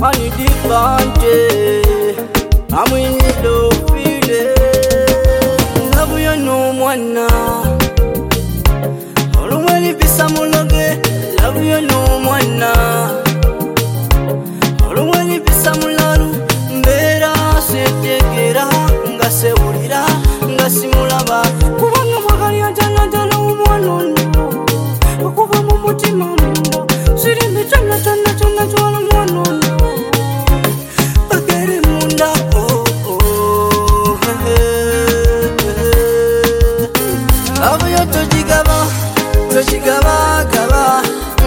honey divante, I'm in the feeling. Love you no one now. Olumweli bisa muloge, love you no one now. Olumweli bisa mulalu, mbera setekera, nga sewulira, nga simulaba. Kubanga mwagali anjana umwanono, okuva mu mutima munda, sirimbi chana chwala mwanono. Bagere munda, love you tochigaba,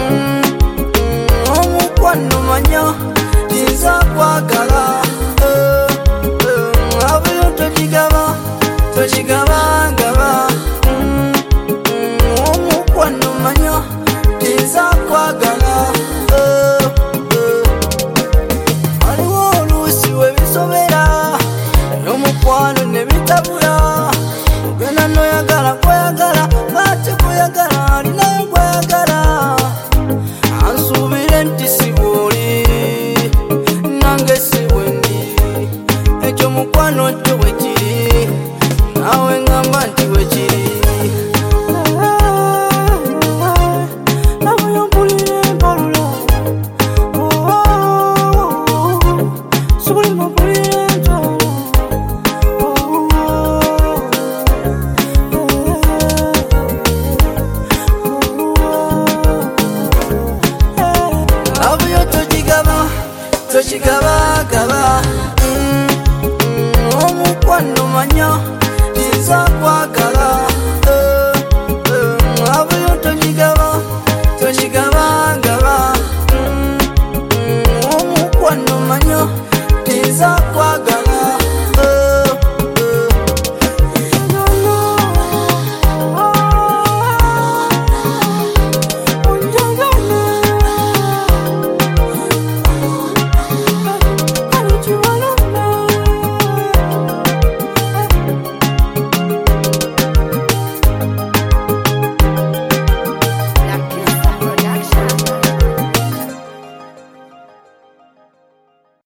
omukwano manyo, tinza kwagala. Love you tochigaba, omukwano manyo, tinza kwagala. Waliwo oluusi webisobera, n'omukwano nebitabula. Ogenda noyagala kweyagala, bate kuyagala alinayo kweyagala. Ansuubire nti si bw'oli, nange si bwe ndi. Ekyo mukwano kyo bwe kiri, naawe ngamba nti bwe kiri. Laba yompulira empalula, subulima mpulira entalo. Love you tochigaba, omukwano manyo.